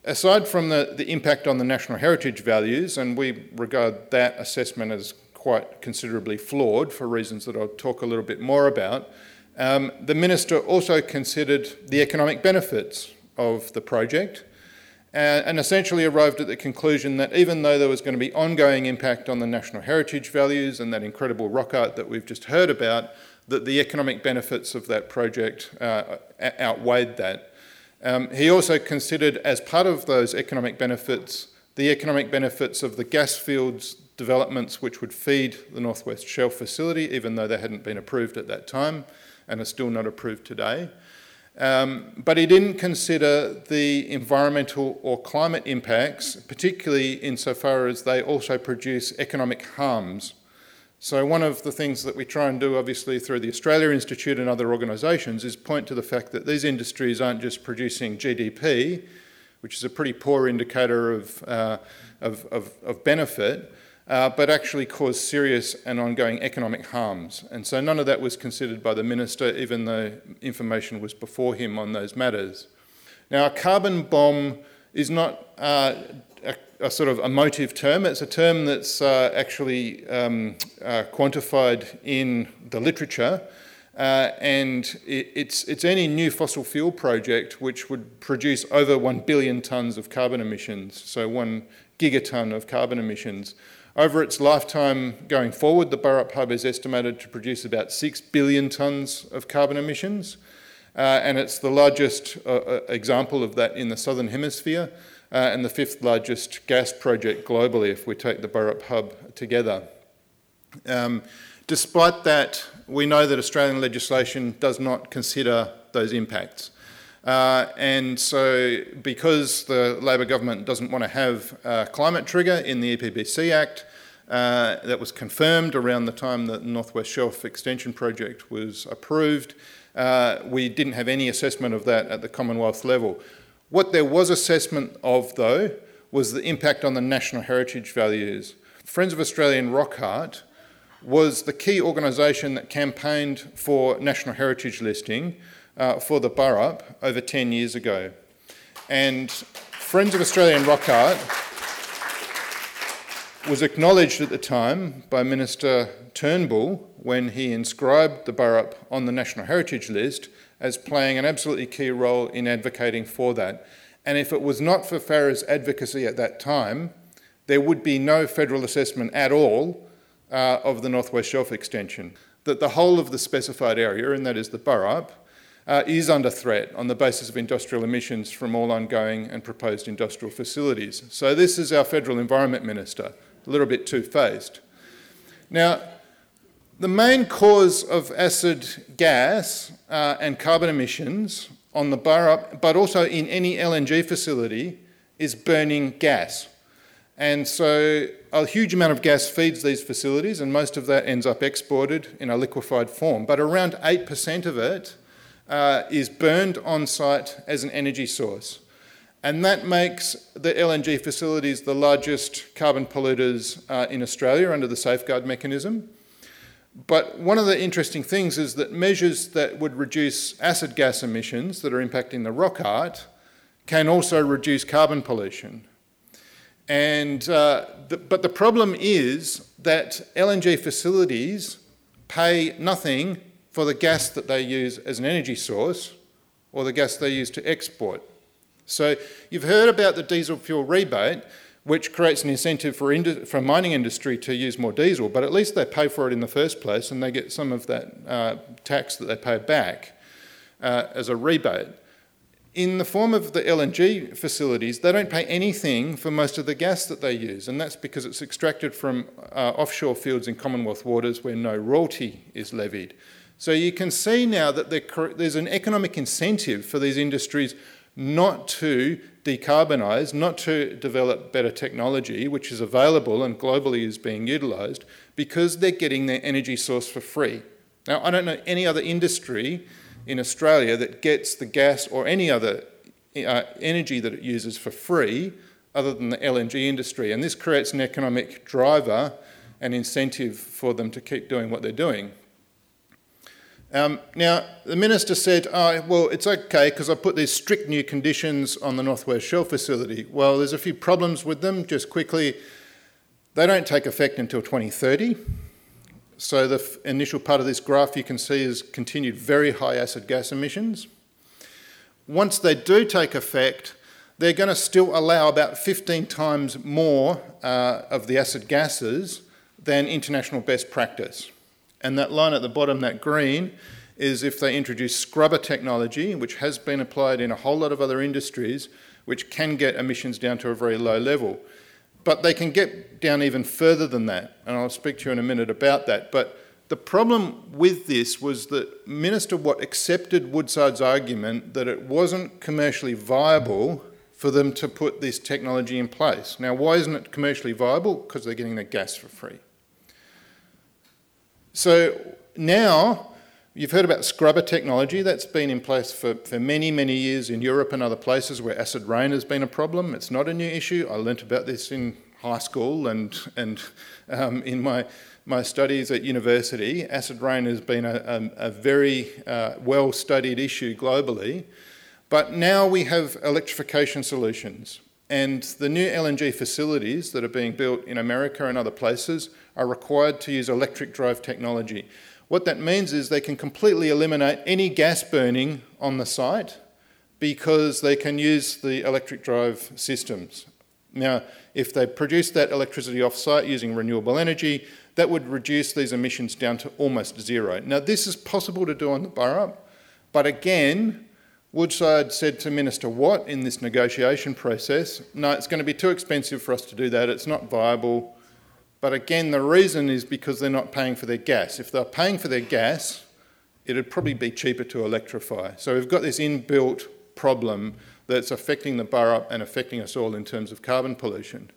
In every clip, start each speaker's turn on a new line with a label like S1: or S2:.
S1: aside from the impact on the national heritage values, and we regard that assessment as quite considerably flawed for reasons that I'll talk a little bit more about, the Minister also considered the economic benefits of the project and essentially arrived at the conclusion that even though there was going to be ongoing impact on the national heritage values and that incredible rock art that we've just heard about, that the economic benefits of that project outweighed that. He also considered, as part of those economic benefits, the economic benefits of the gas fields developments which would feed the North West Shelf facility, even though they hadn't been approved at that time and are still not approved today. But he didn't consider the environmental or climate impacts, particularly insofar as they also produce economic harms. So one of the things that we try and do, obviously, through the Australia Institute and other organisations is point to the fact that these industries aren't just producing GDP, which is a pretty poor indicator of benefit, but actually cause serious and ongoing economic harms. And so none of that was considered by the Minister, even though information was before him on those matters. Now, a carbon bomb is not a sort of emotive term. It's a term that's actually quantified in the literature, and it's any new fossil fuel project which would produce over 1 billion tonnes of carbon emissions, so 1 gigatonne of carbon emissions. Over its lifetime going forward, the Burrup Hub is estimated to produce about 6 billion tonnes of carbon emissions, and it's the largest example of that in the Southern Hemisphere, and the 5th largest gas project globally if we take the Burrup Hub together. Despite that, we know that Australian legislation does not consider those impacts. And so because the Labor government doesn't want to have a climate trigger in the EPBC Act, that was confirmed around the time that the North West Shelf Extension Project was approved, we didn't have any assessment of that at the Commonwealth level. What there was assessment of, though, was the impact on the national heritage values. Friends of Australian Rock Art was the key organisation that campaigned for national heritage listing for the Burrup over 10 years ago. And Friends of Australian Rock Art was acknowledged at the time by Minister Turnbull when he inscribed the Burrup on the National Heritage List as playing an absolutely key role in advocating for that. And if it was not for Farrer's advocacy at that time, there would be no federal assessment at all of the North West Shelf extension. That the whole of the specified area, and that is the Burrup, is under threat on the basis of industrial emissions from all ongoing and proposed industrial facilities. So this is our Federal Environment Minister, a little bit two-faced. Now, the main cause of acid gas and carbon emissions on the Burrup, but also in any LNG facility, is burning gas. And so a huge amount of gas feeds these facilities, and most of that ends up exported in a liquefied form. But around 8% of it is burned on site as an energy source. And that makes the LNG facilities the largest carbon polluters in Australia under the Safeguard Mechanism. But one of the interesting things is that measures that would reduce acid gas emissions that are impacting the rock art can also reduce carbon pollution. And but the problem is that LNG facilities pay nothing for the gas that they use as an energy source or the gas they use to export. So you've heard about the diesel fuel rebate, which creates an incentive for mining industry to use more diesel, but at least they pay for it in the first place and they get some of that tax that they pay back as a rebate. In the form of the LNG facilities, they don't pay anything for most of the gas that they use, and that's because it's extracted from offshore fields in Commonwealth waters where no royalty is levied. So you can see now that there's an economic incentive for these industries not to decarbonise, not to develop better technology, which is available and globally is being utilised, because they're getting their energy source for free. Now, I don't know any other industry in Australia that gets the gas or any other energy that it uses for free other than the LNG industry. And this creates an economic driver and incentive for them to keep doing what they're doing. Now, the minister said, oh, well, it's okay because I put these strict new conditions on the North West Shelf facility. Well, there's a few problems with them. Just quickly, they don't take effect until 2030. So the initial part of this graph you can see is continued very high acid gas emissions. Once they do take effect, they're going to still allow about 15 times more of the acid gases than international best practice. And that line at the bottom, that green, is if they introduce scrubber technology, which has been applied in a whole lot of other industries, which can get emissions down to a very low level. But they can get down even further than that, and I'll speak to you in a minute about that. But the problem with this was that Minister Watt accepted Woodside's argument that it wasn't commercially viable for them to put this technology in place. Now, why isn't it commercially viable? Because they're getting the gas for free. So now, you've heard about scrubber technology. That's been in place for many, many years in Europe and other places where acid rain has been a problem. It's not a new issue. I learnt about this in high school and in my studies at university. Acid rain has been a very well-studied issue globally. But now we have electrification solutions. And the new LNG facilities that are being built in America and other places are required to use electric drive technology. What that means is they can completely eliminate any gas burning on the site because they can use the electric drive systems. Now, if they produce that electricity off-site using renewable energy, that would reduce these emissions down to almost zero. Now, this is possible to do on the Burrup, but again, Woodside said to Minister Watt in this negotiation process, no, it's going to be too expensive for us to do that, it's not viable. But again, the reason is because they're not paying for their gas. If they're paying for their gas, it'd probably be cheaper to electrify. So we've got this inbuilt problem that's affecting the Burrup and affecting us all in terms of carbon pollution.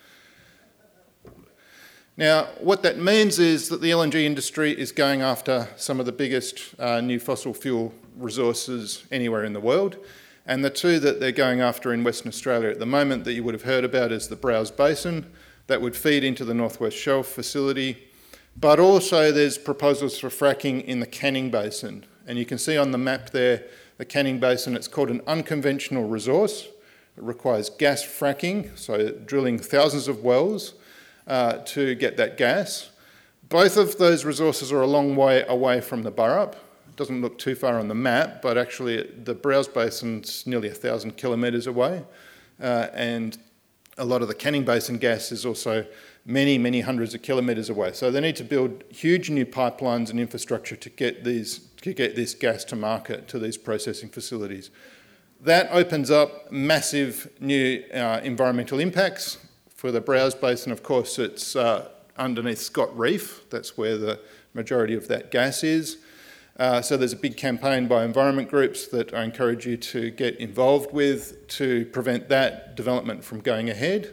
S1: Now, what that means is that the LNG industry is going after some of the biggest new fossil fuel resources anywhere in the world. And the two that they're going after in Western Australia at the moment that you would have heard about is the Browse Basin, that would feed into the North West Shelf facility. But also there's proposals for fracking in the Canning Basin. And you can see on the map there, the Canning Basin, it's called an unconventional resource. It requires gas fracking, so drilling thousands of wells to get that gas. Both of those resources are a long way away from the Burrup. It doesn't look too far on the map, but actually the Browse Basin's nearly 1,000 kilometres away. And a lot of the Canning Basin gas is also many, many hundreds of kilometres away. So they need to build huge new pipelines and infrastructure to get this gas to market to these processing facilities. That opens up massive new environmental impacts. For the Browse Basin, of course, it's underneath Scott Reef. That's where the majority of that gas is. So there's a big campaign by environment groups that I encourage you to get involved with to prevent that development from going ahead.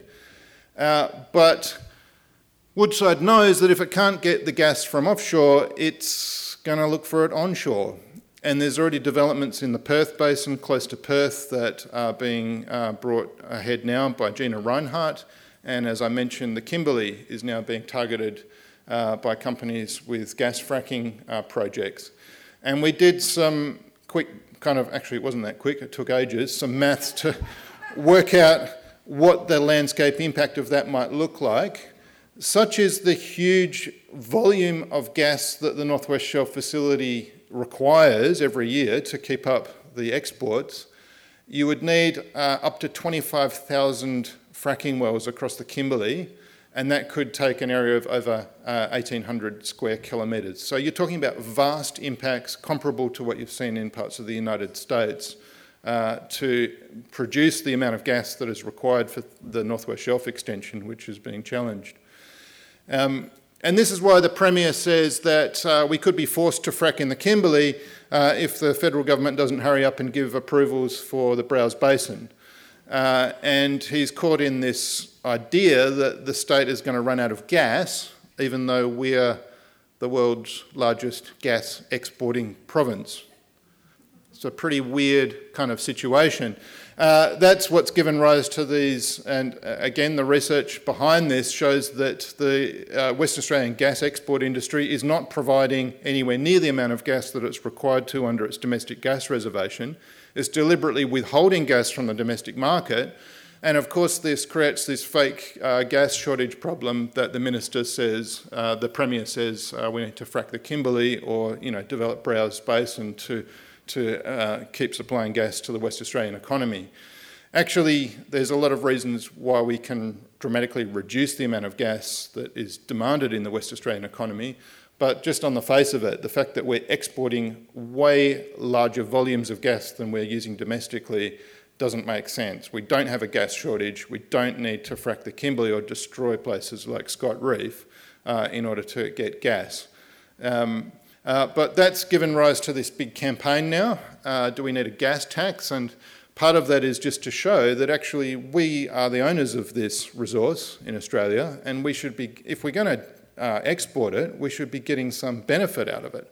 S1: But Woodside knows that if it can't get the gas from offshore, it's going to look for it onshore. And there's already developments in the Perth Basin, close to Perth, that are being brought ahead now by Gina Rinehart. And as I mentioned, the Kimberley is now being targeted by companies with gas fracking projects. And we did some quick, actually it wasn't that quick, it took ages, some maths to work out what the landscape impact of that might look like. Such is the huge volume of gas that the North West Shelf facility requires every year to keep up the exports. You would need up to 25,000 fracking wells across the Kimberley, and that could take an area of over 1,800 square kilometres. So you're talking about vast impacts comparable to what you've seen in parts of the United States to produce the amount of gas that is required for the North West Shelf extension, which is being challenged. And this is why the Premier says that we could be forced to frack in the Kimberley if the federal government doesn't hurry up and give approvals for the Browse Basin. And he's caught in this idea that the state is going to run out of gas, even though we're the world's largest gas exporting province. It's a pretty weird kind of situation. That's what's given rise to these, and again, the research behind this shows that the West Australian gas export industry is not providing anywhere near the amount of gas that it's required to under its domestic gas reservation. It's deliberately withholding gas from the domestic market, and of course this creates this fake gas shortage problem that the Minister says, the Premier says we need to frack the Kimberley or develop Browse Basin to keep supplying gas to the West Australian economy. Actually, there's a lot of reasons why we can dramatically reduce the amount of gas that is demanded in the West Australian economy, but just on the face of it, the fact that we're exporting way larger volumes of gas than we're using domestically doesn't make sense. We don't have a gas shortage. We don't need to frack the Kimberley or destroy places like Scott Reef in order to get gas. But that's given rise to this big campaign now. Do we need a gas tax? And part of that is just to show that actually we are the owners of this resource in Australia, and we should be, if we're going to export it, we should be getting some benefit out of it.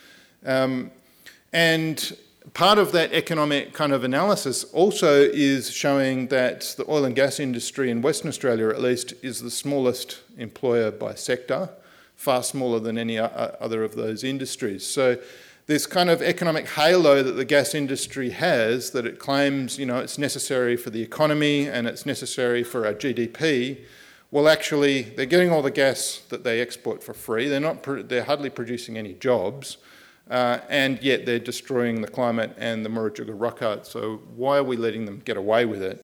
S1: And part of that economic kind of analysis also is showing that the oil and gas industry in Western Australia, at least, is the smallest employer by sector, far smaller than any other of those industries. So this kind of economic halo that the gas industry has, that it claims, it's necessary for the economy and it's necessary for our GDP, well, actually, they're getting all the gas that they export for free. They're hardly producing any jobs, and yet they're destroying the climate and the Murujuga rock art. So why are we letting them get away with it?